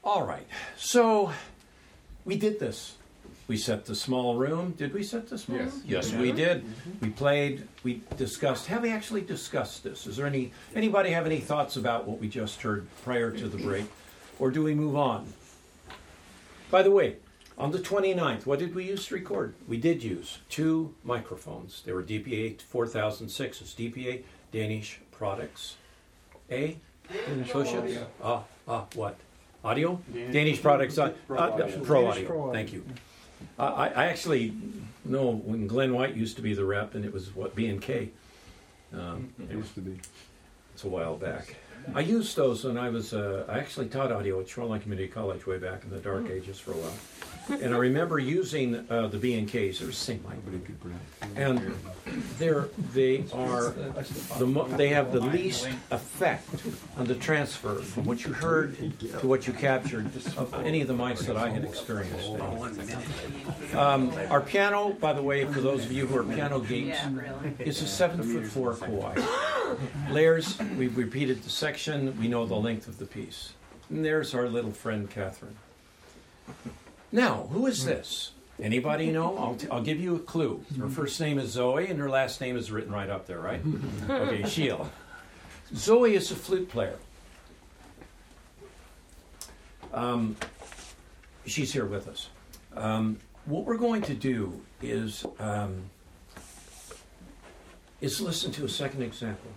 All right. So we did this. We set the small room. Did we set the small room? Yes, we did. We played. We discussed. Have we actually discussed this? Is there anybody have any thoughts about what we just heard prior to the break? Or do we move on? By the way, on the 29th, what did we use to record? We did use 2 microphones. They were DPA 4006s. DPA Danish Products. What? Audio? Danish Products. Pro Audio. Thank you. I actually know when Glenn White used to be the rep, and it was B&K. It used to be. It's a while back. I used those when I actually taught audio at Shoreline Community College way back in the dark ages for a while. And I remember using the B&Ks, or Sync Mic. And they have the least effect on the transfer from what you heard to what you captured of any of the mics that I had experienced. Our piano, by the way, for those of you who are piano geeks, is a 7'4" Kawai. Layers, we've repeated the section, we know the length of the piece. And there's our little friend Catherine. Now, who is this? Anybody know? I'll give you a clue. Her first name is Zoe, and her last name is written right up there, right? Okay, Sheila. Zoe is a flute player. She's here with us. What we're going to do is listen to a second example.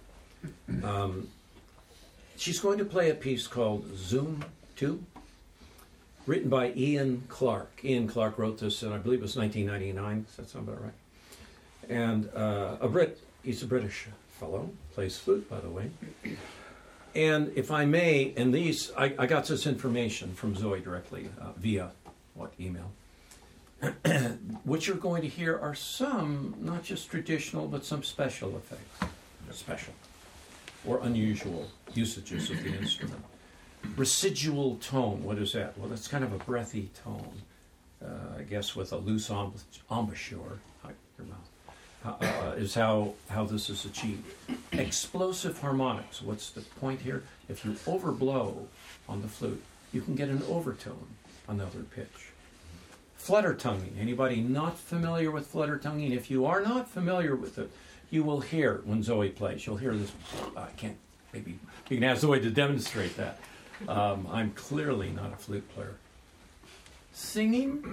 She's going to play a piece called Zoom 2. Written by Ian Clark. Ian Clark wrote this in, I believe it was 1999. Does that sound about right? And a Brit, he's a British fellow, plays flute, by the way. And if I may, and these, I got this information from Zoe directly via email. What you're going to hear are some, not just traditional, but some special effects. Special or unusual usages of the instrument. Residual tone, what is that? Well, it's kind of a breathy tone, I guess, with a loose embouchure, your mouth, is how this is achieved. Explosive harmonics, what's the point here? If you overblow on the flute, you can get an overtone, another pitch. Flutter tonguing, anybody not familiar with flutter tonguing? If you are not familiar with it, you will hear when Zoe plays, you'll hear this, maybe you can ask Zoe to demonstrate that. I'm clearly not a flute player. Singing,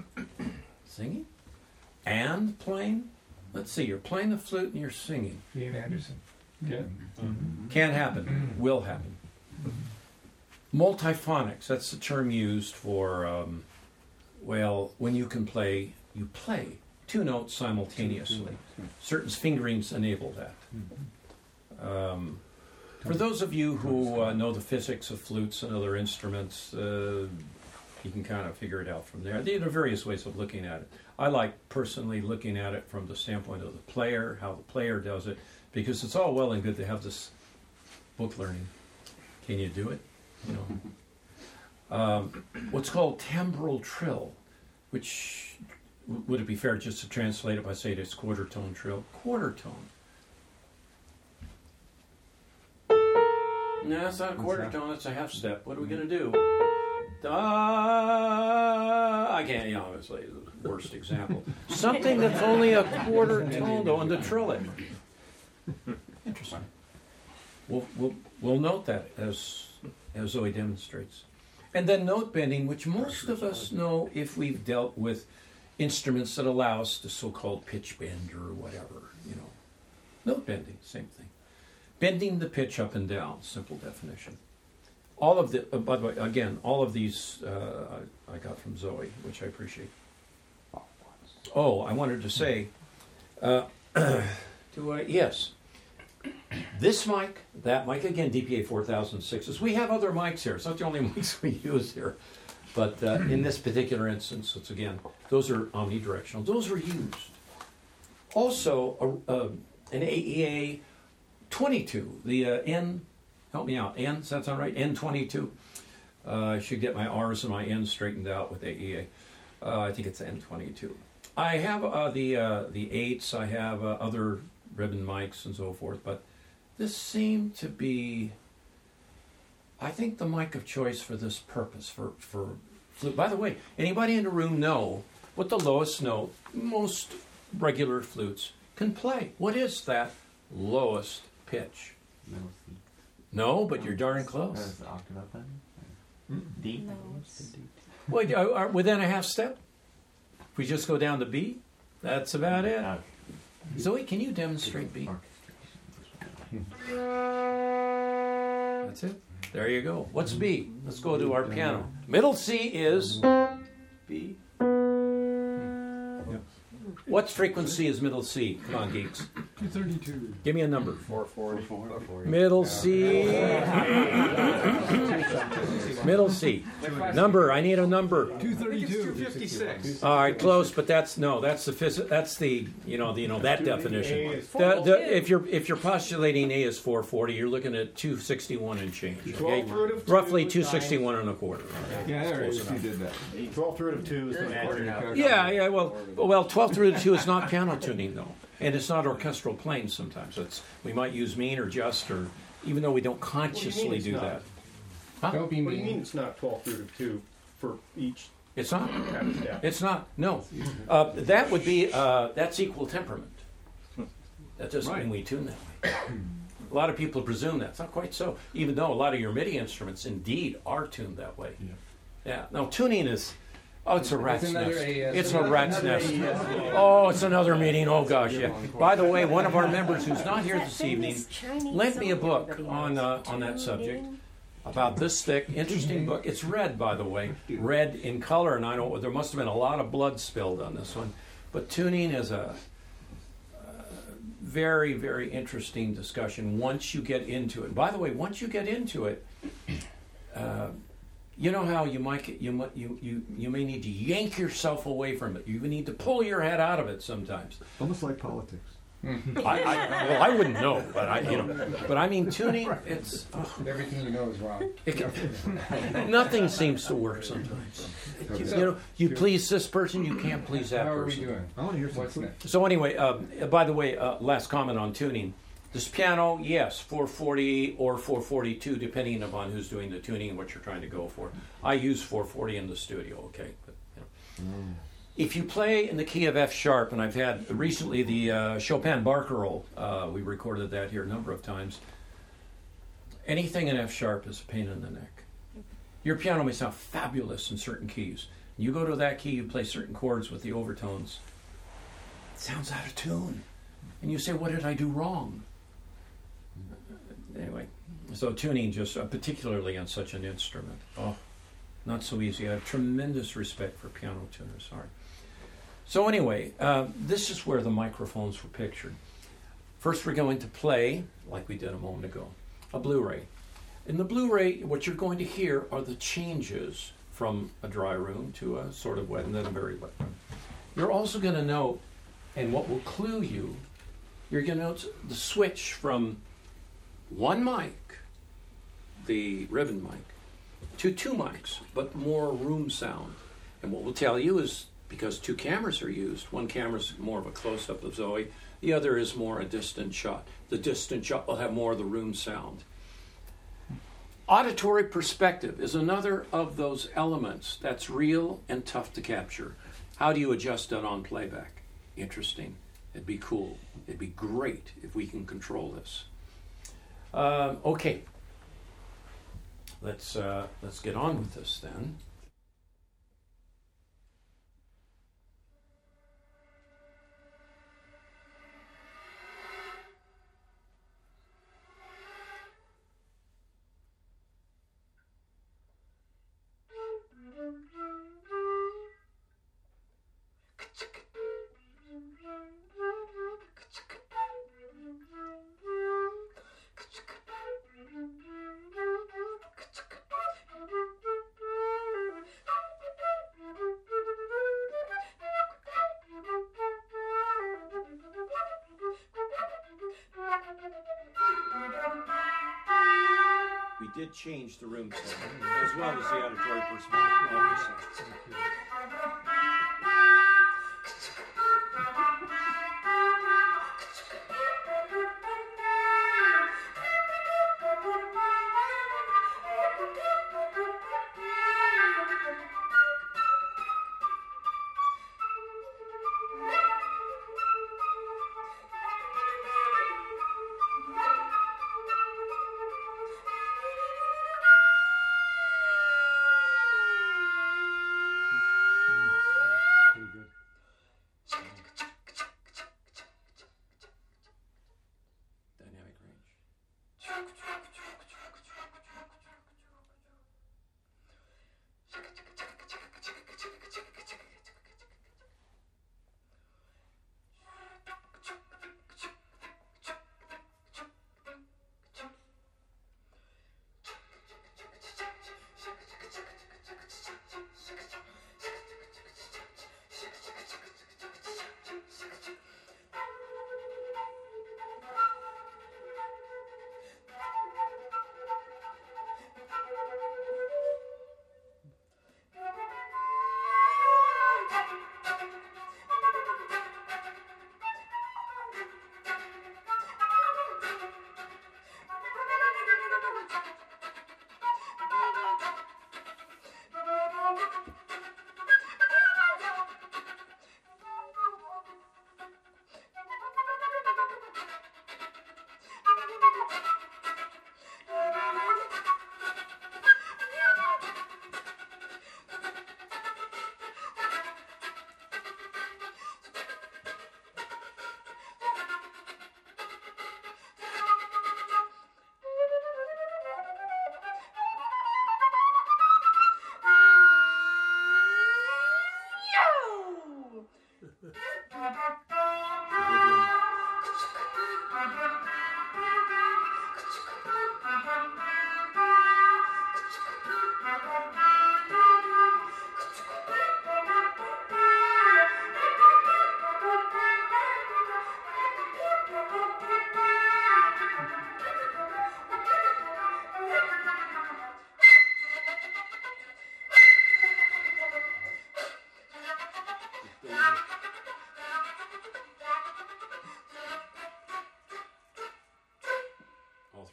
and playing. Let's see, you're playing the flute and you're singing. Ian Anderson. Yeah. Can happen, will happen. Multiphonics, that's the term used for, when you can play, you play 2 notes simultaneously. Certain fingerings enable that. For those of you who know the physics of flutes and other instruments, you can kind of figure it out from there. There are various ways of looking at it. I like personally looking at it from the standpoint of the player, how the player does it, because it's all well and good to have this book learning. Can you do it? What's called timbral trill, which, would it be fair just to translate it by saying it's quarter tone trill? Quarter tone. No, it's not a quarter tone, it's a half step. What are we going to do? I can't, obviously, the worst example. Something that's only a quarter tone, though, and to trill it. Interesting. We'll note that as Zoe demonstrates. And then note bending, which most of us know if we've dealt with instruments that allow us the so-called pitch bend or whatever, Note bending, same thing. Bending the pitch up and down, simple definition. All of the, by the way, again, all of these I got from Zoe, which I appreciate. Oh, I wanted to say, yes, this mic, that mic, again, DPA 4006s. We have other mics here. It's not the only mics we use here. But in this particular instance, it's again, those are omnidirectional. Those are used. Also, an AEA 22, the N, help me out, N, does that sound right? N22. I should get my R's and my N's straightened out with AEA. I think it's N22. I have the 8s, I have other ribbon mics and so forth, but this seemed to be I think the mic of choice for this purpose, for flute. By the way, anybody in the room know what the lowest note most regular flutes can play? What is that lowest pitch? Middle C. No, but you're darn close. That's the octave up then? D? No. Wait, are within a half step? If we just go down to B, that's about it. Zoe, can you demonstrate B? That's it. There you go. What's B? Let's go to our piano. Middle C is B. What frequency is middle C? Come on, geeks. 232. Give me a number. 440. Middle C. Middle C. Number. I need a number. 232. 256. All right, close, but that's the that definition. If you're postulating A is 440, you're looking at 261 and change. Okay? Roughly 261 and a quarter. Yeah, there it is. You did that. 12th root of 2 is the magic. Yeah. Well, 12th root of 2 is not piano tuning though, and it's not orchestral playing. Sometimes we might use mean or just, or even though we don't consciously do that. Huh? Don't be What do you mean. mean it's not 12th root of 2 for each? It's not. Yeah. It's not. No. That would be that's equal temperament. That doesn't mean we tune that way. A lot of people presume that. It's not quite so. Even though a lot of your MIDI instruments indeed are tuned that way. Yeah. Now tuning is. Oh, it's a rat's another nest. AES. It's a rat's nest. Oh, it's another meeting. Oh gosh, yeah. By the way, one of our members who's not here this evening lent me a book on that subject. About this thick, interesting book. It's red, by the way, red in color, and I know there must have been a lot of blood spilled on this one. But tuning is a very, very interesting discussion once you get into it. By the way, once you get into it, you know how you may need to yank yourself away from it. You need to pull your head out of it sometimes. Almost like politics. I wouldn't know, but I mean tuning. It's Everything you know is wrong. nothing seems to work sometimes. You please this person, you can't please that How are we person. doing? I want to hear some What's flute. next? So anyway, by the way, last comment on tuning. This piano, yes, 440 or 442, depending upon who's doing the tuning and what you're trying to go for. I use 440 in the studio, okay? But, if you play in the key of F sharp, and I've had recently the Chopin Barcarolle, we recorded that here a number of times. Anything in F sharp is a pain in the neck. Your piano may sound fabulous in certain keys. You go to that key, you play certain chords with the overtones. It sounds out of tune. And you say, what did I do wrong? Anyway, so tuning just, particularly on such an instrument, not so easy. I have tremendous respect for piano tuners. Sorry. So anyway, this is where the microphones were pictured. First, we're going to play, like we did a moment ago, a Blu-ray. In the Blu-ray, what you're going to hear are the changes from a dry room to a sort of wet and then a very wet room. You're also going to note, and what will clue you, you're going to note the switch from one mic, the ribbon mic, to two mics, but more room sound. And what we'll tell you is, because two cameras are used, one camera is more of a close-up of Zoe, the other is more a distant shot. The distant shot will have more of the room sound. Auditory perspective is another of those elements that's real and tough to capture. How do you adjust that on playback? Interesting. It'd be cool. It'd be great if we can control this. Okay. Let's get on with this then. We did change the room sound as well as the auditory perspective, obviously.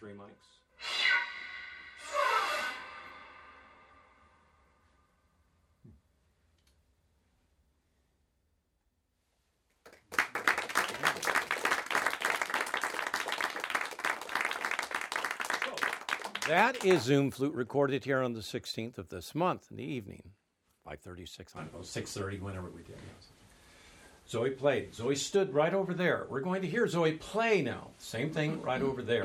3 mics. That is Zoom Flute recorded here on the 16th of this month in the evening, 5:36, I don't know, 6:30, whenever we did. Yes. Zoe played. Zoe stood right over there. We're going to hear Zoe play now. Same thing right over there.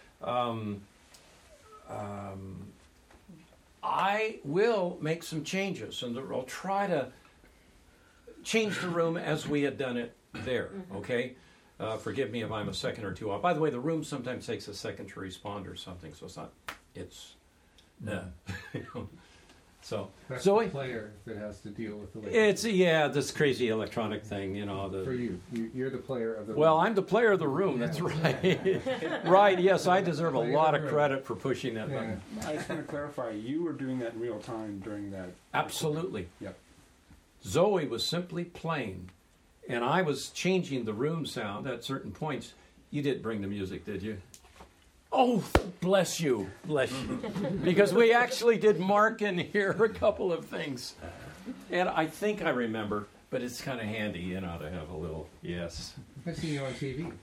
I will make some changes, and I'll try to change the room as we had done it there, okay? Forgive me if I'm a second or two off. By the way, the room sometimes takes a second to respond or something, so so That's Zoe, the player that has to deal with the latency. it's this crazy electronic thing, For you're the player of the Well, room. I'm the player of the room. That's right. Right. Yes, I deserve a Player lot of of the credit for pushing that button. Yeah. I just want to clarify, you were doing that in real time during that. Absolutely. Yep. Zoe was simply playing, and I was changing the room sound at certain points. You didn't bring the music, did you? Oh, bless you. Bless you. Because we actually did mark in here a couple of things. And I think I remember, but it's kind of handy, to have a little, yes. I've seen you on TV.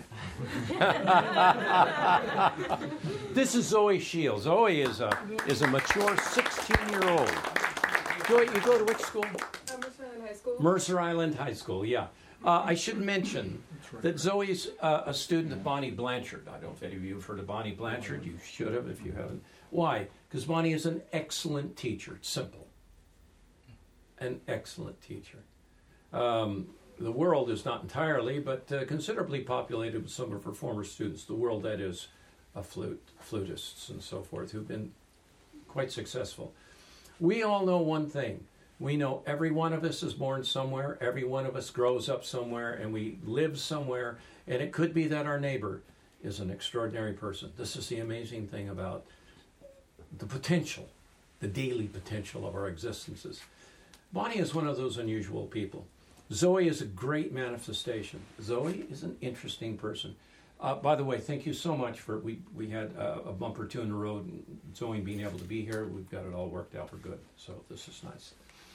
This is Zoe Shields. Zoe is a mature 16-year-old. Zoe, you go to which school? Mercer Island High School. Mercer Island High School, yeah. I should mention that Zoe's a student of Bonnie Blanchard. I don't know if any of you have heard of Bonnie Blanchard. You should have if you haven't. Why? Because Bonnie is an excellent teacher. It's simple. An excellent teacher. The world is not entirely, but considerably populated with some of her former students. The world, that is, of flutists and so forth, who've been quite successful. We all know one thing. We know every one of us is born somewhere, every one of us grows up somewhere, and we live somewhere, and it could be that our neighbor is an extraordinary person. This is the amazing thing about the potential, the daily potential of our existences. Bonnie is one of those unusual people. Zoe is a great manifestation. Zoe is an interesting person. By the way, thank you so much for, we had a bump or two in the road, and Zoe being able to be here, we've got it all worked out for good. So this is nice.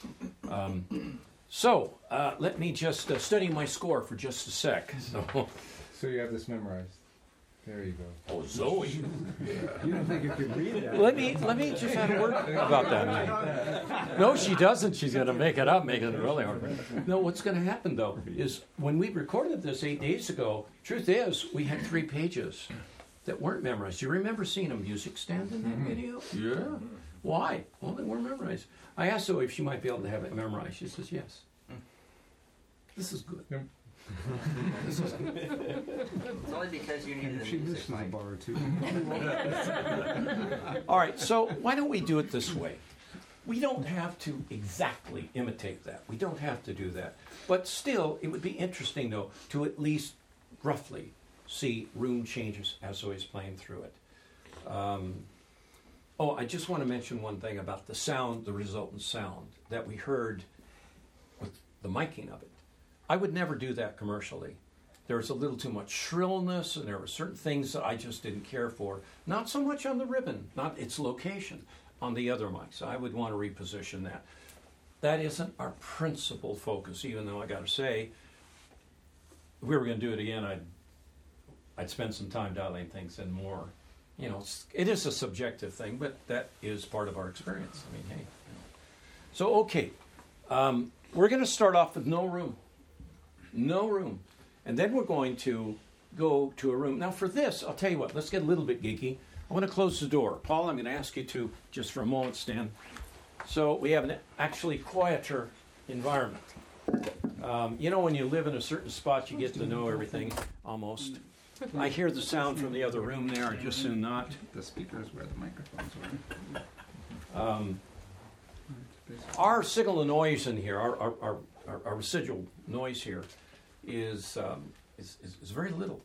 Let me just study my score for just a sec. So you have this memorized. There you go. Oh, Zoe. You don't think you could read that? Let me just have a word about that. No, she doesn't. She's going to make it up, making it really hard. No, what's going to happen, though, is when we recorded this 8 days ago, truth is, we had 3 pages that weren't memorized. Do you remember seeing a music stand in that video? Yeah. Why? Well, they weren't memorized. I asked Zoe if she might be able to have it memorized. She says yes. This is good. Yep. This is good. It's only because you needed the She music, misses a Mike. bar or two. All right, so why don't we do it this way? We don't have to exactly imitate that. We don't have to do that. But still, it would be interesting, though, to at least roughly see room changes as Zoe's playing through it. I just want to mention one thing about the sound, the resultant sound that we heard with the miking of it. I would never do that commercially. There was a little too much shrillness, and there were certain things that I just didn't care for. Not so much on the ribbon, not its location, on the other mics. I would want to reposition that. That isn't our principal focus, even though I got to say, if we were going to do it again, I'd spend some time dialing things in more. It is a subjective thing, but that is part of our experience. I mean, hey. So, okay. We're going to start off with no room. No room. And then we're going to go to a room. Now, for this, I'll tell you what, let's get a little bit geeky. I want to close the door. Paul, I'm going to ask you to, just for a moment, stand. So we have an actually quieter environment. When you live in a certain spot, you get to know everything, almost. I hear the sound from the other room there. I just soon not. The speakers where the microphones are. Our signal of noise in here, our residual noise here, is very little.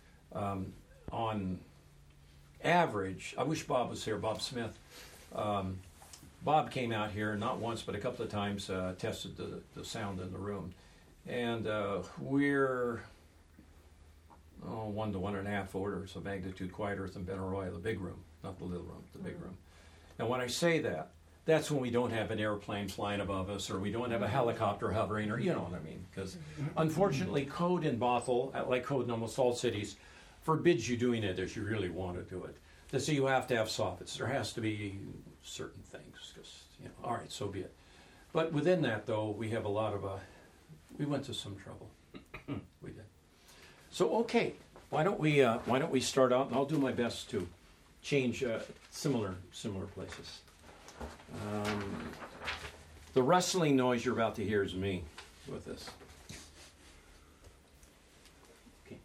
On average, I wish Bob was here, Bob Smith. Bob came out here, not once, but a couple of times, tested the sound in the room. And we're 1 to 1.5 orders of magnitude quieter than Benaroya, the big room, not the little room, the big room. Now, when I say that, that's when we don't have an airplane flying above us, or we don't have a helicopter hovering, or you know what I mean. Because unfortunately, code in Bothell, like code in almost all cities, forbids you doing it if you really want to do it. They say you have to have soffits. There has to be certain things. Because all right, so be it. But within that, though, we have a lot of we went to some trouble. We did. So okay, why don't we start out? And I'll do my best to change similar places. The rustling noise you're about to hear is me with this. Okay.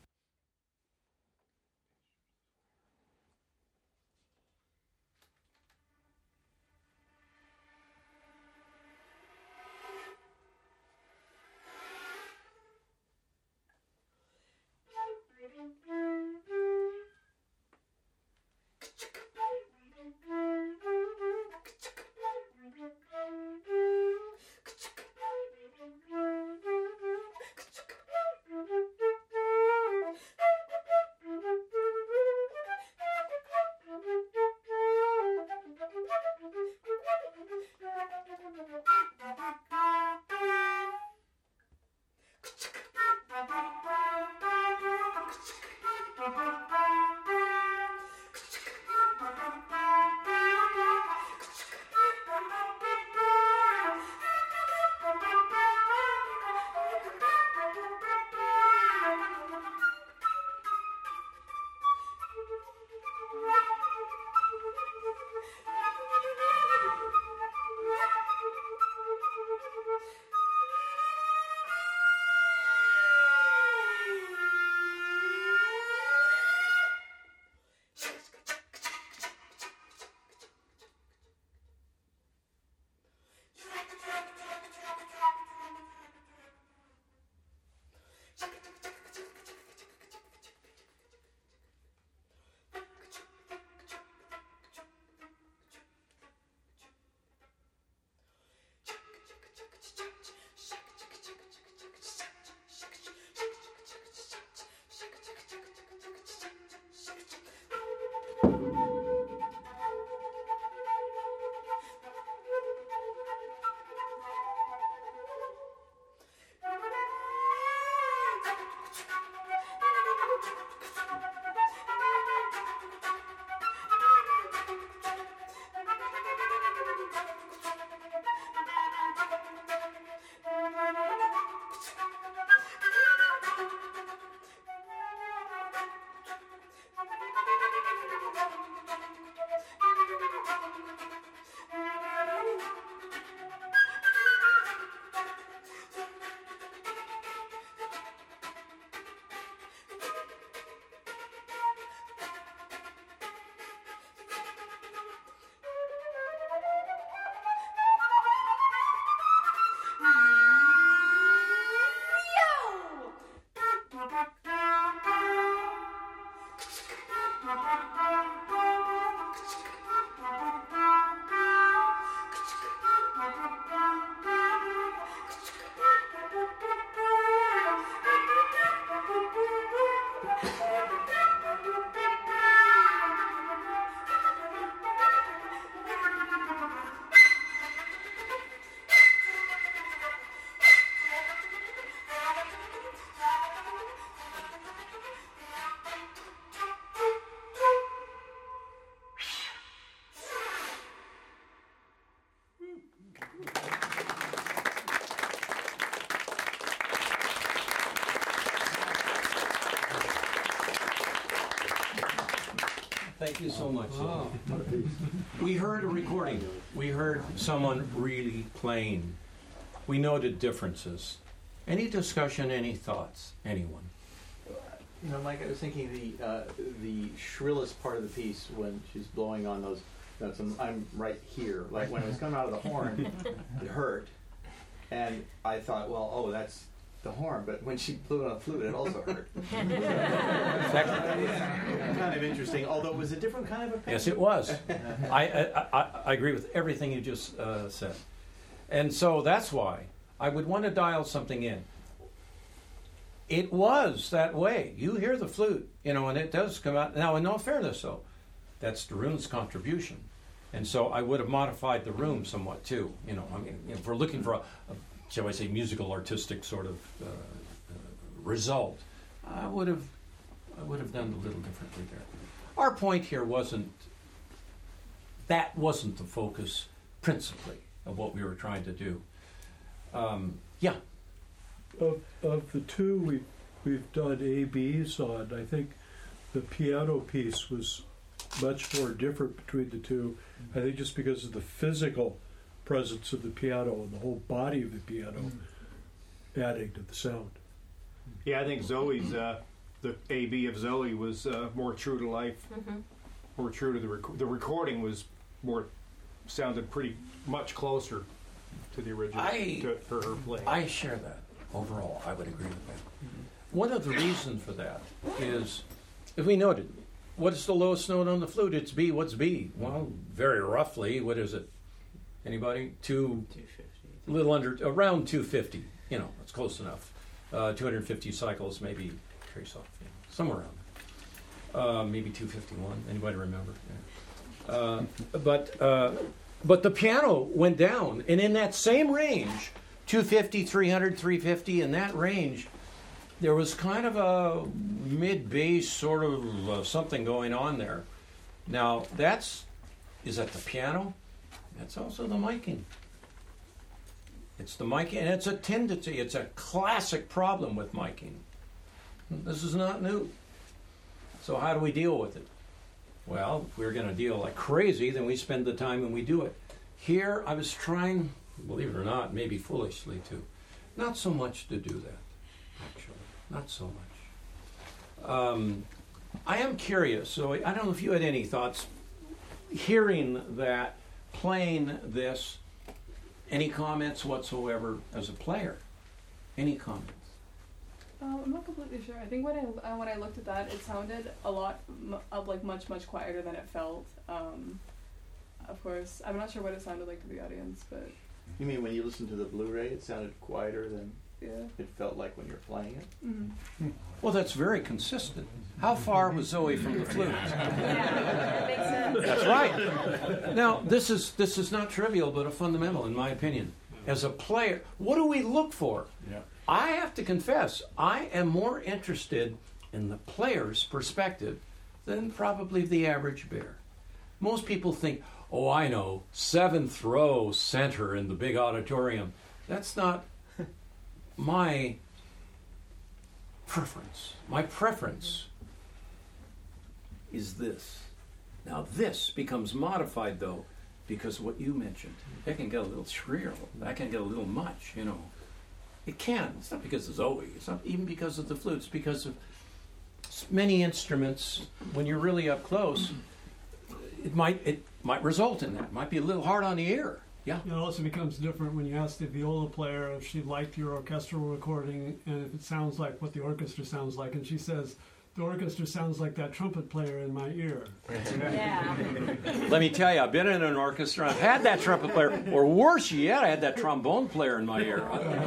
Thank you so much. We heard a recording. We heard someone really playing. We noted differences. Any discussion, any thoughts? Anyone? You know, Mike, I was thinking the shrillest part of the piece when she's blowing on those notes, and I'm right here. Like when it was coming out of the horn, it hurt, and I thought, well, oh, that's the horn. But when she blew it on the flute, it also hurt. Kind of interesting, although it was a different kind of a pain. Yes, it was. I agree with everything you just said, and so that's why I would want to dial something in. it was that way. You hear the flute, and it does come out. Now, in all fairness, though, that's Darun's contribution. And so I would have modified the room somewhat, too. If we're looking for a shall I say, musical, artistic sort of result, I would have done a little differently there. Our point here wasn't the focus principally of what we were trying to do. Yeah. Of the two we've done A/Bs on, I think the piano piece was much more different between the two. I think just because of the physical presence of the piano and the whole body of the piano adding to the sound. Yeah, I think Zoe's, the A/B of Zoe was more true to life, more true to the recording was sounded pretty much closer to the original, for her playing. I share that. Overall, I would agree with that. One of the reasons for that is, as we noted, what is the lowest note on the flute? It's B. What's B? Well, very roughly, what is it? Anybody? 250. A little under, around 250. It's close enough. 250 cycles, maybe trace off, somewhere around there. Maybe 251. Anybody remember? Yeah. But the piano went down, and in that same range, 250, 300, 350, in that range, there was kind of a mid-bass sort of something going on there. Now, is that the piano? That's also the miking. It's the miking, and it's a tendency, it's a classic problem with miking. This is not new. So how do we deal with it? Well, if we're going to deal like crazy, then we spend the time and we do it. Here, I was trying, believe it or not, maybe foolishly too, not so much to do that, actually. Not so much. I am curious, so I don't know if you had any thoughts, hearing that, playing this, any comments whatsoever as a player? Any comments? I'm not completely sure. I think when I looked at that, it sounded a lot much quieter than it felt. Of course, I'm not sure what it sounded like to the audience, but You mean when you listen to the Blu-ray, it sounded quieter than yeah. it felt like when you were playing it? Mm-hmm. Well, that's very consistent. How far was Zoe from the flute? Yeah, that makes sense. That's right. Now, this is not trivial, but a fundamental, in my opinion. As a player, what do we look for? Yeah. I have to confess, I am more interested in the player's perspective than probably the average bear. Most people think, oh, I know, 7th row center in the big auditorium. That's not my preference. My preference is this. Now, this becomes modified, though, because what you mentioned. That can get a little shrill. That can get a little much, you know. It can. It's not because of Zoe. It's not even because of the flute. It's because of many instruments. When you're really up close, it might result in that. It might be a little hard on the ear. Yeah. It also becomes different when you ask the viola player if she liked your orchestral recording and if it sounds like what the orchestra sounds like, and she says, the orchestra sounds like that trumpet player in my ear. Yeah. Let me tell you, I've been in an orchestra. I've had that trumpet player, or worse yet, I had that trombone player in my ear.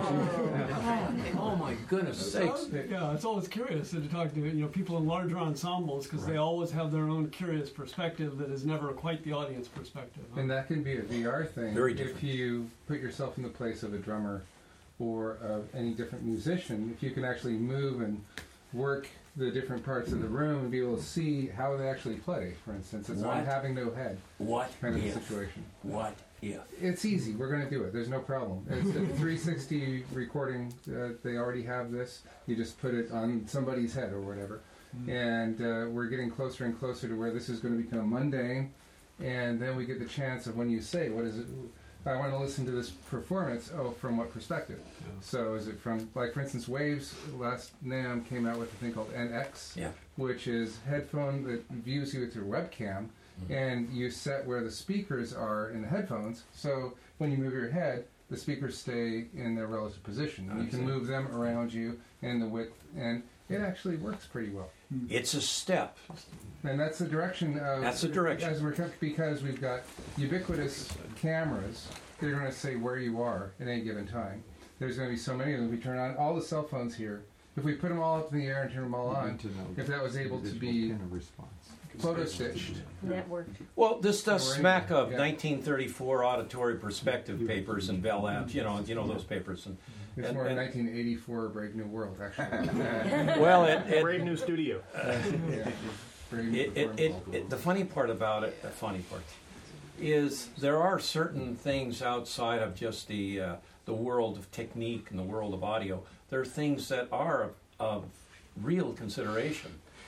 Oh my goodness sakes! Yeah, it's always curious to talk to people in larger ensembles because they always have their own curious perspective that is never quite the audience perspective. And that can be a VR thing. Very different. If you put yourself in the place of a drummer or of any different musician, if you can actually move and work the different parts of the room and be able to see how they actually play, for instance. It's not having no head What kind of if? a situation. What if? It's easy. We're going to do it. There's no problem. It's a 360 recording. They already have this. You just put it on somebody's head or whatever. And we're getting closer and closer to where this is going to become mundane. And then we get the chance of when you say, what is it? I want to listen to this performance. Oh, from what perspective? Yeah. So is it from, like, for instance, Waves last NAMM came out with a thing called NX, which is headphone that views you through webcam, and you set where the speakers are in the headphones. So when you move your head, the speakers stay in their relative position. And you can move them around you in the width, and it actually works pretty well. It's a step. And that's the direction. That's the direction. As because we've got ubiquitous cameras, they're going to say where you are at any given time. There's going to be so many of them. We turn on all the cell phones here. if we put them all up in the air and turn them all on, if that was able to be photo stitched. That worked. Well, this does Or smack of yeah. 1934 auditory perspective papers and Bell Labs, you know those papers. And, It's and- more and- 1984 Brave New World, actually. well, Brave New Studio. Yeah. Brave New Performance. the funny part about it, is there are certain things outside of just the world of technique and the world of audio. There are things that are of real consideration.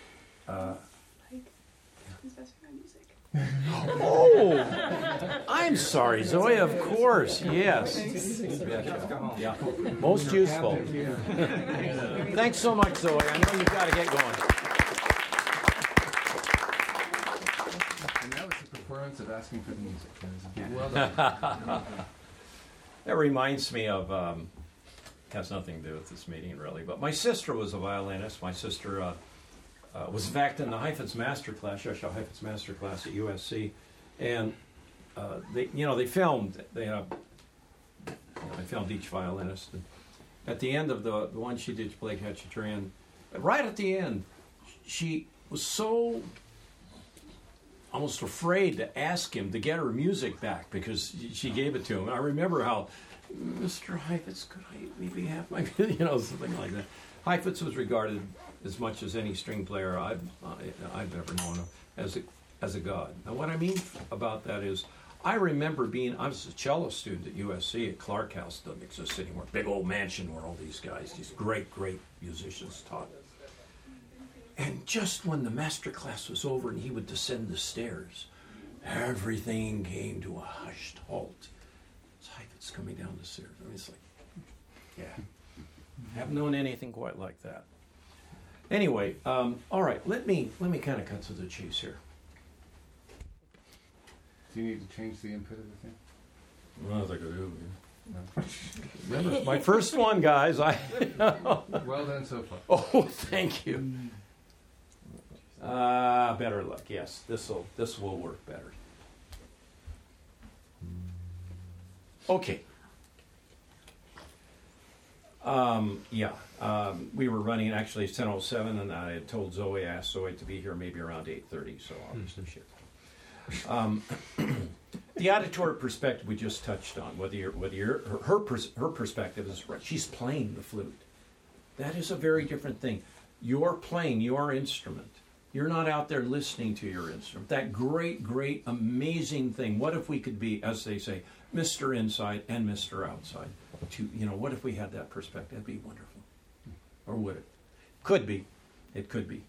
Who's best for music? Oh, I'm sorry, Zoe. Of course, yes. Yeah, most useful. Thanks so much, Zoe. I know you've got to get going. And that was the performance of asking for the music. That was well done. That reminds me of, has nothing to do with this meeting really, but my sister was a violinist. My sister was in fact in the Heifetz Master Class, Joshua Heifetz Master Class at USC, and they filmed. They filmed each violinist. And at the end of the one she did, she played Hatchetran. Right at the end, she was so almost afraid to ask him to get her music back because she gave it to him. I remember how, Mr. Heifetz, could I maybe have my, something like that. Heifetz was regarded as much as any string player I've ever known of as a god. Now, what I mean about that is, I remember I was a cello student at USC at Clark House, doesn't exist anymore, big old mansion where all these guys, these great musicians taught. And just when the master class was over and he would descend the stairs, everything came to a hushed halt. It's Heifetz coming down the stairs. I mean, it's like, yeah. Haven't known anything quite like that. Anyway, all right, let me kind of cut to the chase here. Do you need to change the input of the thing? Well, I think I do. Remember, my first one, guys. Well done so far. Oh, thank you. Better luck. Yes, this will work better. Okay. We were running actually 10:07, and I had told Zoe, asked Zoe to be here maybe around 8:30, so obviously she. The auditory perspective we just touched on, her perspective is right. She's playing the flute. That is a very different thing. You're playing your instrument. You're not out there listening to your instrument. That great, amazing thing. What if we could be, as they say, Mr. Inside and Mr. Outside? What if we had that perspective? That'd be wonderful. Or would it? Could be. It could be.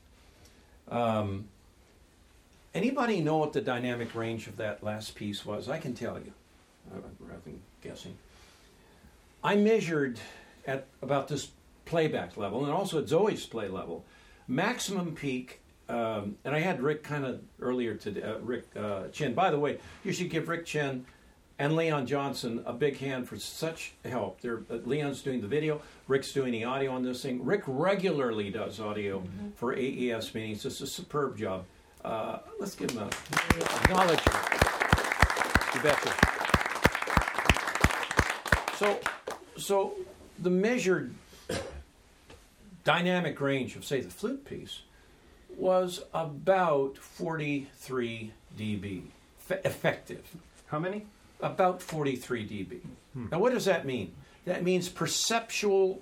Anybody know what the dynamic range of that last piece was? I can tell you, rather than guessing. I measured at about this playback level, and also at Zoe's play level, maximum peak. And I had Rick kind of earlier today, Rick Chen. By the way, you should give Rick Chen and Leon Johnson a big hand for such help. Leon's doing the video, Rick's doing the audio on this thing. Rick regularly does audio for AES meetings. It's a superb job. Let's give him an acknowledgement. You betcha. So the measured dynamic range of, say, the flute piece was about 43 dB effective. How many? About 43 dB. Now, what does that mean? That means perceptible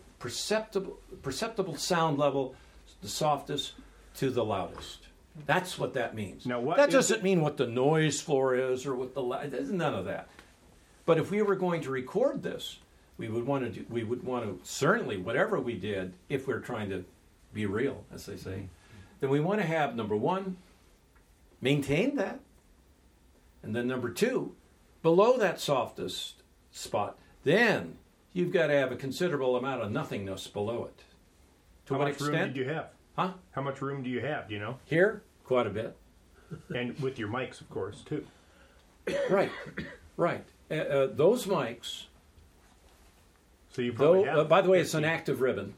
sound level, the softest to the loudest. That's what that means. Now, that doesn't mean what the noise floor is or what there's none of that. But if we were going to record this, we would want to certainly, whatever we did, if we're trying to be real, as they say, then we want to have, number one, maintain that. And then number two, below that softest spot, then you've got to have a considerable amount of nothingness below it. To How what much extent? room did you have? Huh? How much room do you have, do you know? Here? Quite a bit. And with your mics, of course, too. Right. Those mics, So you probably have... by the way, it's an active ribbon.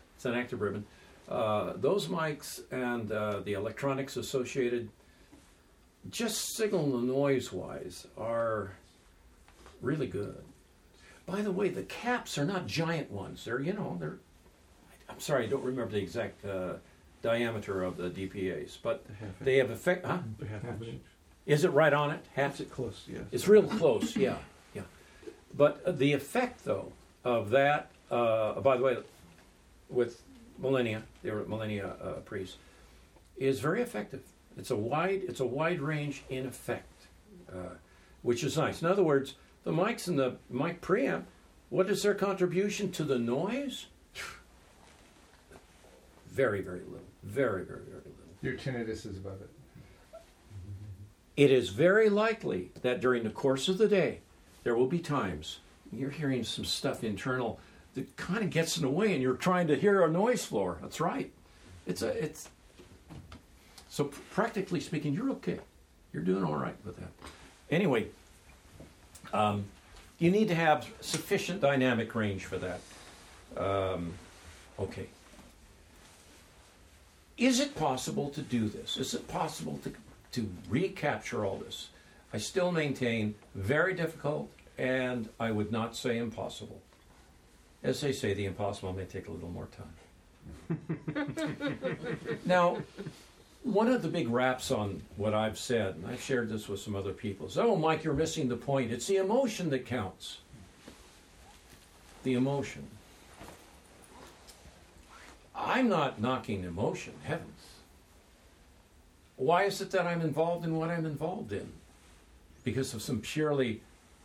Those mics and the electronics associated, just signal and noise-wise, are really good. By the way, the caps are not giant ones. They're I'm sorry, I don't remember the exact diameter of the DPAs, but The half they have effect. Huh? The half inch. Is it right on it? Half. Is it close? Yes. It's real close. Yeah, yeah. But the effect, though, of that. By the way, with Millennia, they were Millennia priests, is very effective. It's a wide range in effect, which is nice. In other words, the mics and the mic preamp, what is their contribution to the noise? Very, very little. Very, very, very little. Your tinnitus is above it. It is very likely that during the course of the day, there will be times you're hearing some stuff internal that kind of gets in the way, and you're trying to hear a noise floor. That's right. So practically speaking, you're okay. You're doing all right with that. Anyway, you need to have sufficient dynamic range for that. Okay. Is it possible to do this? Is it possible to recapture all this? I still maintain very difficult, and I would not say impossible. As they say, the impossible may take a little more time. Now, one of the big raps on what I've said, and I've shared this with some other people, is, oh, Mike, you're missing the point. It's the emotion that counts. The emotion. I'm not knocking emotion, heavens. Why is it that I'm involved in what I'm involved in? Because of some purely,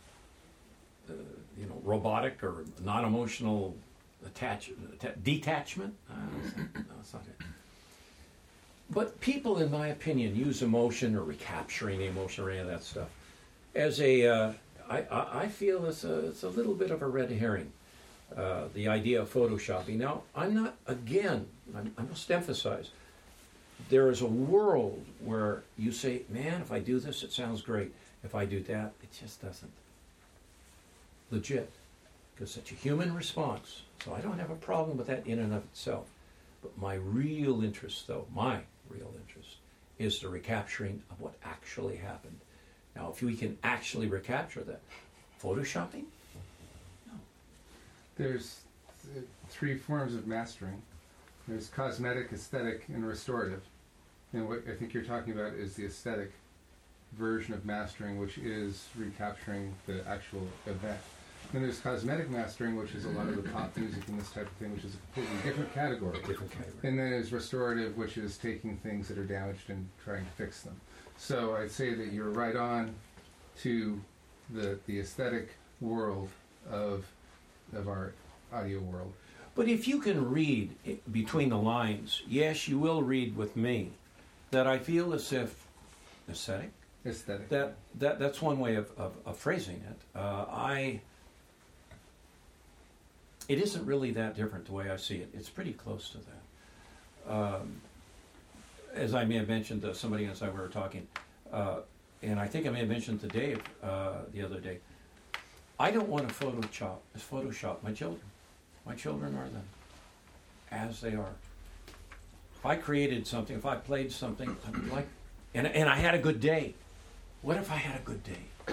robotic or non-emotional detachment? No, that's not it. But people, in my opinion, use emotion or recapturing emotion or any of that stuff as I feel it's a little bit of a red herring. The idea of photoshopping. Now, I'm not, again, I must emphasize, there is a world where you say, man, if I do this, it sounds great. If I do that, it just doesn't. Legit. Because it's a human response. So I don't have a problem with that in and of itself. But my real interest, is the recapturing of what actually happened. Now, if we can actually recapture that, photoshopping? There's three forms of mastering. There's cosmetic, aesthetic, and restorative. And what I think you're talking about is the aesthetic version of mastering, which is recapturing the actual event. Then there's cosmetic mastering, which is a lot of the pop music and this type of thing, which is a completely different category. And then there's restorative, which is taking things that are damaged and trying to fix them. So I'd say that you're right on to the aesthetic world of our audio world. But if you can read between the lines, yes, you will read with me, that I feel as if aesthetic. That's one way of phrasing it. It isn't really that different the way I see it. It's pretty close to that. As I may have mentioned to somebody as I were talking, and I think I may have mentioned to Dave the other day, I don't want to Photoshop my children. My children are them, as they are. If I created something, if I played something, I'd like, and I had a good day. What if I had a good day?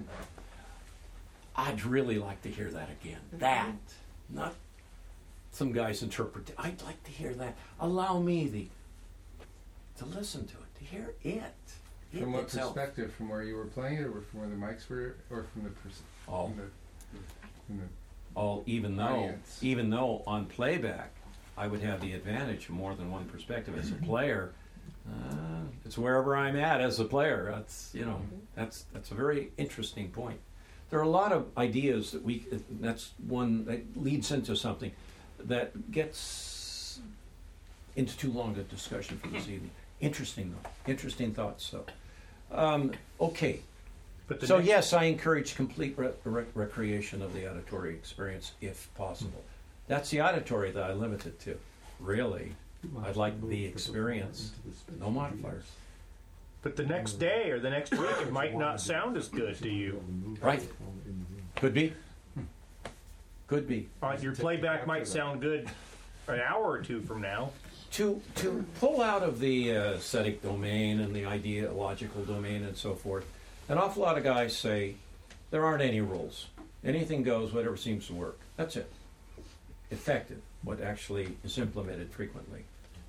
I'd really like to hear that again. That, not some guy's interpretation. I'd like to hear that. Allow me to listen to it, to hear it. From what itself. perspective? From where you were playing it, or from where the mics were, or from the all. From the All, even audience. though on playback, I would have the advantage from more than one perspective as a player. It's wherever I'm at as a player. That's a very interesting point. There are a lot of ideas that's one that leads into something that gets into too long a discussion for this evening. Interesting thoughts though. Okay. So yes, I encourage complete recreation of the auditory experience if possible. That's the auditory that I limit it to. Really, I'd like the experience, no modifiers. But the next day or the next week, it might not sound as good to you. Right. Could be. Could be. Your playback might sound good an hour or two from now. To pull out of the aesthetic domain and the ideological domain and so forth, an awful lot of guys say there aren't any rules. Anything goes, whatever seems to work. That's it. effective, what actually is implemented frequently.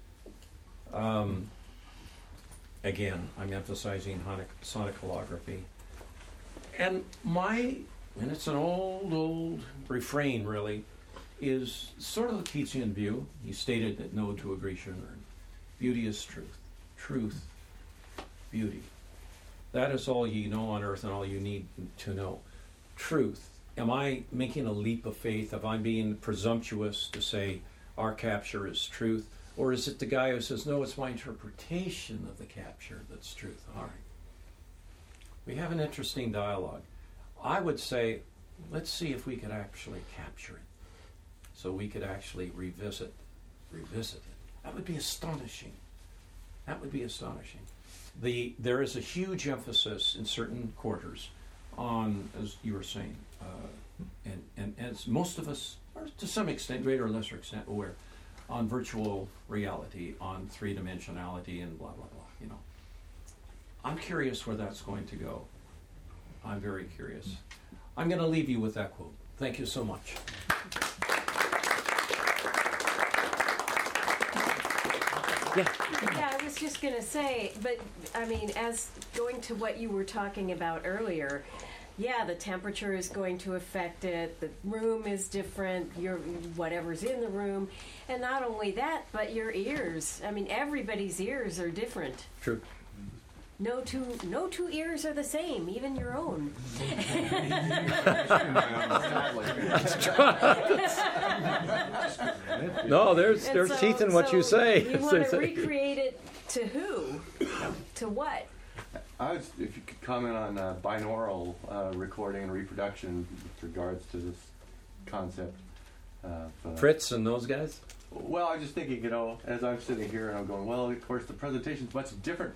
Again, I'm emphasizing sonic holography. And it's an old refrain, really, is sort of the Keatsian view. He stated that no to a Grecian urn. Beauty is truth. Truth, beauty. That is all ye know on earth and all you need to know. Truth. Am I making a leap of faith? Am I being presumptuous to say our capture is truth? Or is it the guy who says, no, it's my interpretation of the capture that's truth? All right. We have an interesting dialogue. I would say, let's see if we could actually capture it. So we could actually revisit it. That would be astonishing. That would be astonishing. There is a huge emphasis in certain quarters on, as you were saying, and as most of us are to some extent, greater or lesser extent, aware, on virtual reality, on three-dimensionality, and blah, blah, blah, you know. I'm curious where that's going to go. I'm very curious. I'm going to leave you with that quote. Thank you so much. Yeah, I was just going to say, but I mean, as going to what you were talking about earlier, yeah, the temperature is going to affect it. The room is different. Whatever's in the room, and not only that, but your ears. I mean, everybody's ears are different. True. No two ears are the same, even your own. No, there's And teeth in what you say. You want to recreate it to who? To what? If you could comment on binaural recording and reproduction with regards to this concept. Fritz and those guys? Well, I was just thinking, as I'm sitting here and I'm going, well, of course, the presentation's much different.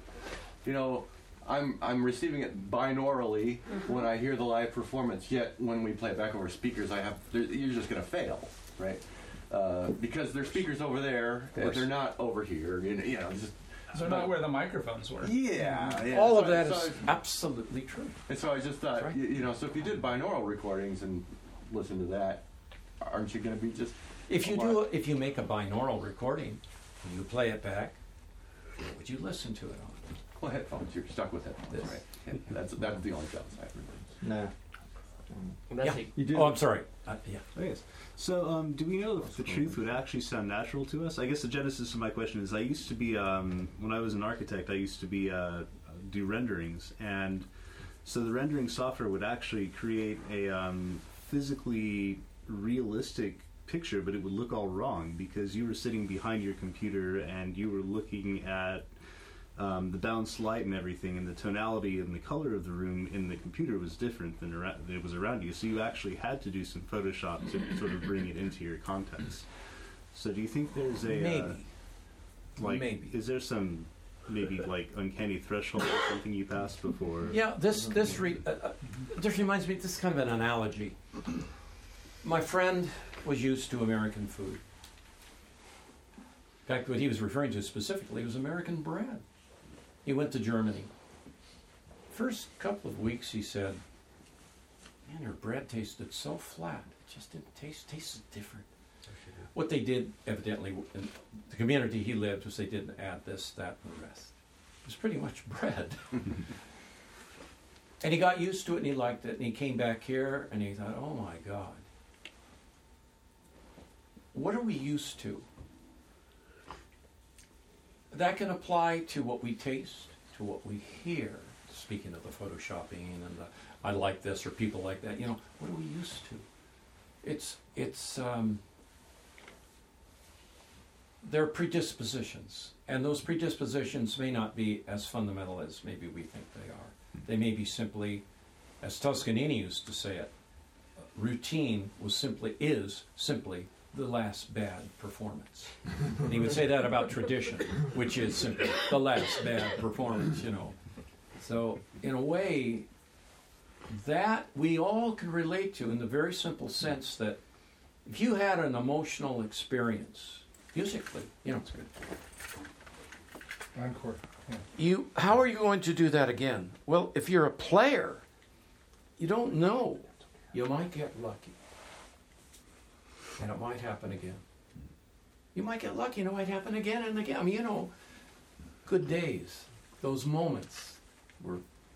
I'm receiving it binaurally when I hear the live performance, yet when we play it back over speakers, you're just going to fail, right? Because there's speakers over there, and they're not over here, just... They're not where the microphones were. Yeah. All of that is absolutely true. And so I just thought, right. So if you did binaural recordings and listen to that, aren't you going to be just... If you make a binaural recording, and you play it back, what would you listen to it on? Well, headphones. You're stuck with headphones, right? Yeah, that's the only downside. No. Yeah. You did. Oh, I'm sorry. Yeah. Oh, yes. So, do we know if the truth would actually sound natural to us? I guess the genesis of my question is I used to be, when I was an architect, I used to do renderings. And so the rendering software would actually create a physically realistic picture, but it would look all wrong because you were sitting behind your computer and you were looking at the balanced light and everything, and the tonality and the color of the room in the computer was different than it was around you. So you actually had to do some Photoshop to sort of bring it into your context. So do you think there's a maybe is there some like uncanny threshold or something you passed before? Yeah, this reminds me. This is kind of an analogy. My friend was used to American food. In fact, what he was referring to specifically was American bread. He went to Germany. First couple of weeks, he said, man, her bread tasted so flat. It just didn't tasted different. What they did, evidently, in the community he lived, was they didn't add this, that, and the rest. It was pretty much bread. And he got used to it, and he liked it, and he came back here, and he thought, oh my God. What are we used to? That can apply to what we taste, to what we hear. Speaking of the photoshopping and the I like this or people like that, what are we used to? There are predispositions, and those predispositions may not be as fundamental as maybe we think they are. They may be simply, as Toscanini used to say it, routine is simply the last bad performance. And he would say that about tradition, which is simply the last bad performance, So, in a way, that we all can relate to in the very simple sense that if you had an emotional experience, musically, it's good. Encore. Yeah. How are you going to do that again? Well, if you're a player, you don't know. You might get lucky. and it might happen again. You might get lucky, and it might happen again and again. I mean, good days, those moments were,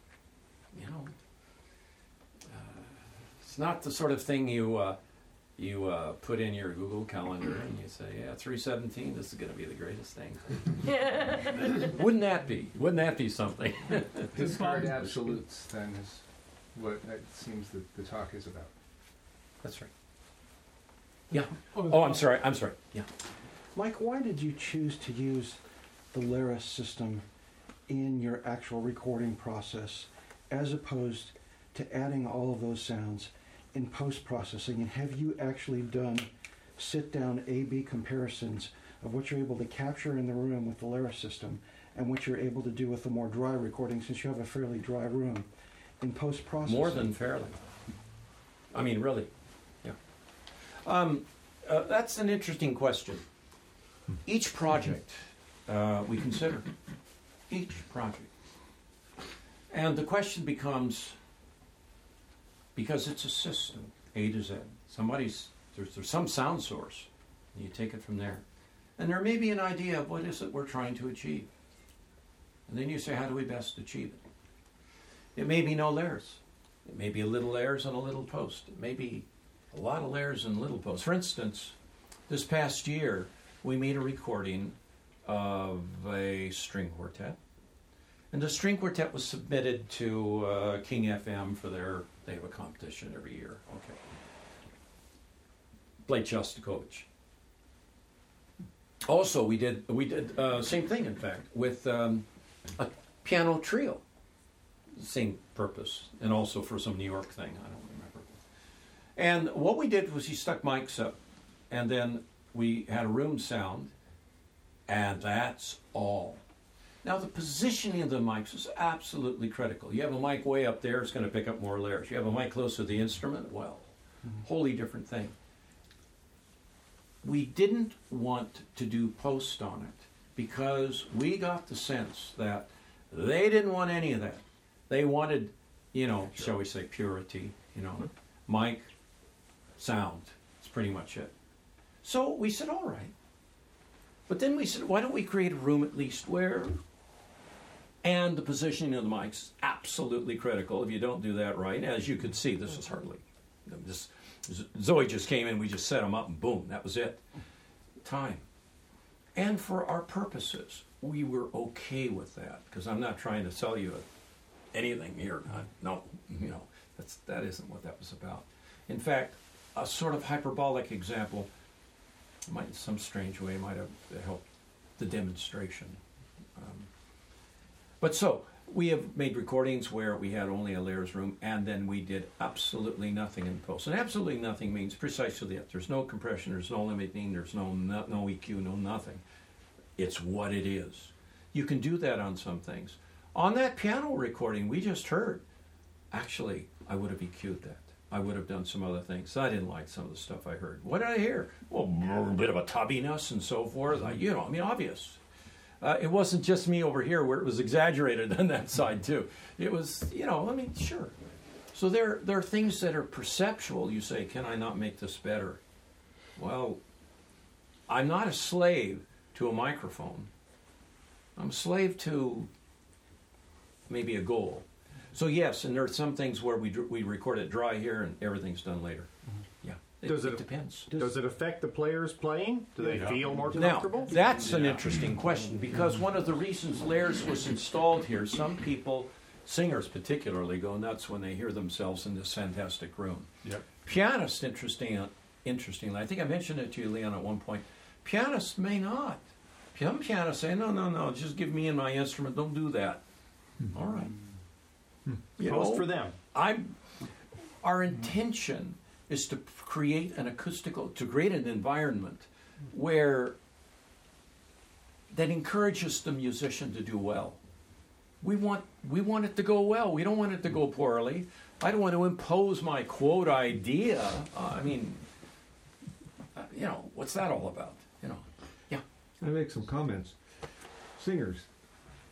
it's not the sort of thing you put in your Google Calendar and you say, yeah, 317, this is going to be the greatest thing. Wouldn't that be? Wouldn't that be something? Discard absolutes, then, is what it seems that the talk is about. That's right. Yeah. Oh, I'm sorry. Yeah. Mike, why did you choose to use the Lyra system in your actual recording process as opposed to adding all of those sounds in post-processing? And have you actually done sit-down A/B comparisons of what you're able to capture in the room with the Lyra system and what you're able to do with the more dry recording, since you have a fairly dry room, in post-processing? More than fairly. I mean, really. Yeah. That's an interesting question. Each project we consider. Each project. And the question becomes, because it's a system, A to Z. There's some sound source, and you take it from there. And there may be an idea of what is it we're trying to achieve. And then you say, how do we best achieve it? It may be no layers. It may be a little layers and a little post. It may be a lot of layers and little posts. For instance, this past year, we made a recording of a string quartet. And the string quartet was submitted to King FM for they have a competition every year. Okay. Blake Shostakovich. Also, we did same thing, in fact, with a piano trio. Same purpose, and also for some New York thing, I don't remember. And what we did was he stuck mics up, and then we had a room sound, and that's all. Now, the positioning of the mics is absolutely critical. You have a mic way up there, it's going to pick up more layers. You have a mic close to the instrument, well, wholly different thing. We didn't want to do post on it because we got the sense that they didn't want any of that. They wanted, shall we say, purity, mic, sound. It's pretty much it. So we said, all right. But then we said, why don't we create a room at least where, and the positioning of the mics is absolutely critical. If you don't do that right, as you could see, this is hardly, Zoe just came in, we just set them up, and boom, that was it. Time. And for our purposes, we were okay with that, because I'm not trying to sell you anything here. No, that isn't what that was about. In fact, a sort of hyperbolic example might, in some strange way, might have helped the demonstration. But so, we have made recordings where we had only a layers room, and then we did absolutely nothing in post. And absolutely nothing means precisely that. There's no compression, there's no limiting, there's no EQ, no nothing. It's what it is. You can do that on some things. On that piano recording we just heard, actually, I would have EQ'd that. I would have done some other things. I didn't like some of the stuff I heard. What did I hear? Well, a bit of a tubbiness and so forth. Obvious. It wasn't just me over here where it was exaggerated on that side too. It was, sure. So there are things that are perceptual. You say, can I not make this better? Well, I'm not a slave to a microphone. I'm a slave to maybe a goal. So yes, and there are some things where we record it dry here and everything's done later. Yeah, it depends. Does it affect the players playing? Do they feel more Now, comfortable? that's an interesting question, because one of the reasons layers was installed here, some people, singers particularly, go nuts when they hear themselves in this fantastic room. Yep. Pianists, interestingly, I think I mentioned it to you, Leon, at one point, pianists may not. Some pianists say, no, just give me in my instrument, don't do that. All right. Post for them. Our intention is to create to create an environment where that encourages the musician to do well. We want it to go well. We don't want it to go poorly. I don't want to impose my quote idea. What's that all about? Yeah. I make some comments. Singers.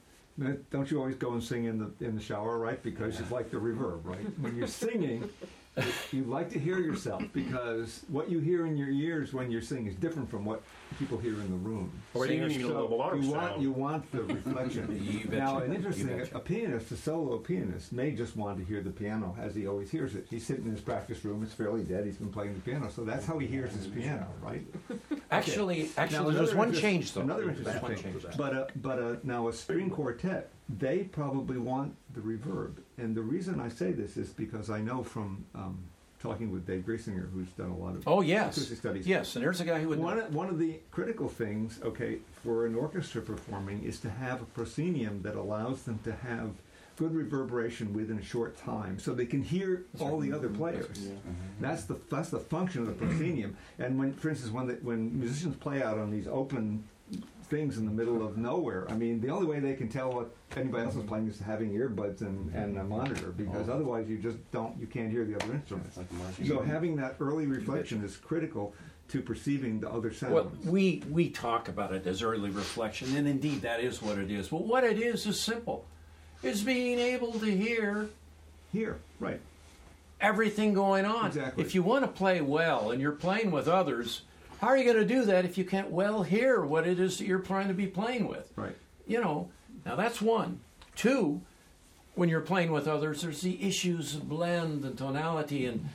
Don't you always go and sing in the shower, right? Because you like the reverb, right? When you're singing, You like to hear yourself because what you hear in your ears when you're singing is different from what people hear in the room. Or you need a So little water sound. you want the reflection. You betcha. Now, an interesting, You betcha. a pianist, a solo pianist, may just want to hear the piano as he always hears it. He's sitting in his practice room. It's fairly dead. He's been playing the piano, so that's how he hears his piano, right? Actually, Now, there's another one interest- change though. Another There's interesting one thing. change. Now a string quartet, they probably want the reverb, and the reason I say this is because I know from talking with Dave Griesinger, who's done a lot of Oh yes, acoustic studies. yes, and there's a guy who would. One of the critical things, okay, for an orchestra performing is to have a proscenium that allows them to have good reverberation within a short time, so they can hear all the other players. That's the function of the proscenium. And when, for instance, when musicians play out on these open things in the middle of nowhere, I mean, the only way they can tell what anybody else is playing is having earbuds and a monitor, because otherwise you can't hear the other instruments. So having that early reflection is critical to perceiving the other sounds. Well, we talk about it as early reflection, and indeed that is what it is. Well, what it is simple. It's being able to hear right, everything going on. Exactly. If you want to play well and you're playing with others, how are you going to do that if you can't well hear what it is that you're trying to be playing with? Right. You know, now that's one. Two, when you're playing with others, there's the issues of blend and tonality, and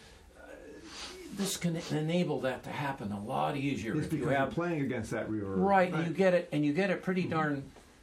this can enable that to happen a lot easier It's if you because have you're playing against that reverb. right. You get it pretty darn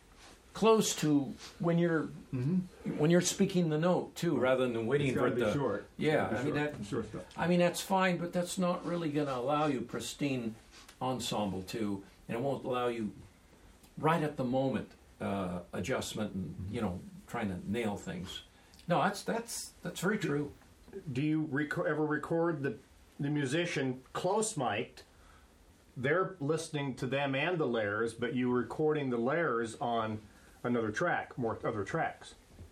close to when you're speaking the note too, rather than waiting It's for gotta it be to. short. Yeah, It's I mean short. that. Short stuff. I mean that's fine, but that's not really going to allow you pristine ensemble too, and it won't allow you right at the moment adjustment and trying to nail things. No, that's very true. Do you ever record the musician close mic'd? They're listening to them and the layers, but you recording the layers on another track, other tracks.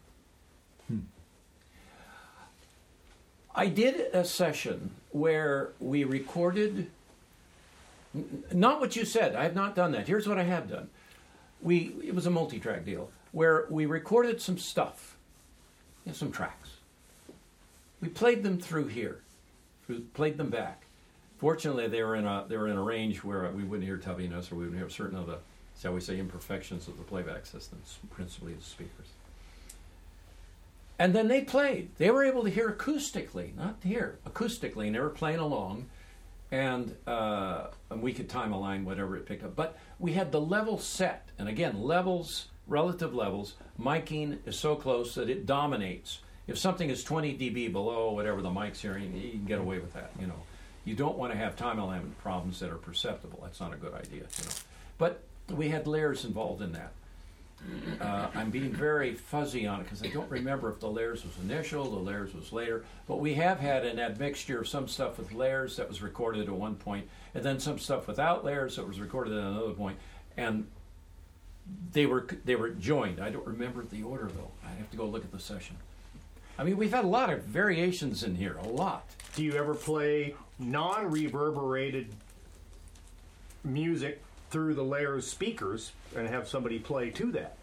I did a session where we recorded, not what you said. I have not done that. Here's what I have done. It was a multi-track deal where we recorded some stuff, some tracks. We played them through here, played them back. Fortunately, they were in a range where we wouldn't hear tubbiness, or we wouldn't hear certain of the, shall we say, imperfections of the playback systems, principally the speakers. And then they played. They were able to hear acoustically, not hear, acoustically, and they were playing along, and we could time align whatever it picked up. But we had the level set, and again, levels, relative levels, miking is so close that it dominates. If something is 20 dB below whatever the mic's hearing, you can get away with that, You don't want to have time alignment problems that are perceptible. That's not a good idea, But we had layers involved in that. I'm being very fuzzy on it because I don't remember if the layers was initial, the layers was later. But we have had an admixture of some stuff with layers that was recorded at one point, and then some stuff without layers that was recorded at another point, and they were joined. I don't remember the order though. I'd have to go look at the session. I mean, we've had a lot of variations in here, a lot. Do you ever play non-reverberated music through the layers speakers and have somebody play to that?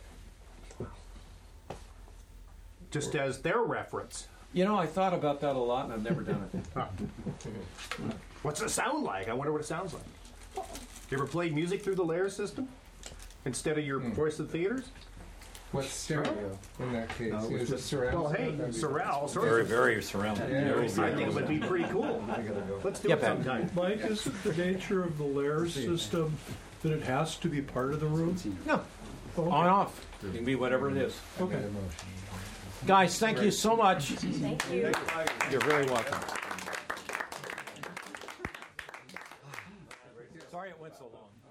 Just as their reference. I thought about that a lot, and I've never done it. What's it sound like? I wonder what it sounds like. You ever played music through the layer system instead of your voice of theaters? What's stereo in that case? Is it surround? Well, hey, surround. Very, very surrounded. Yeah. Very I think it would be pretty cool. Let's do it sometime. Mike, isn't the nature of the layer system that it has to be part of the room? No. Okay. On off. It can be whatever it is. Okay. Guys, thank you so much. Thank you. You're very welcome. Sorry it went so long.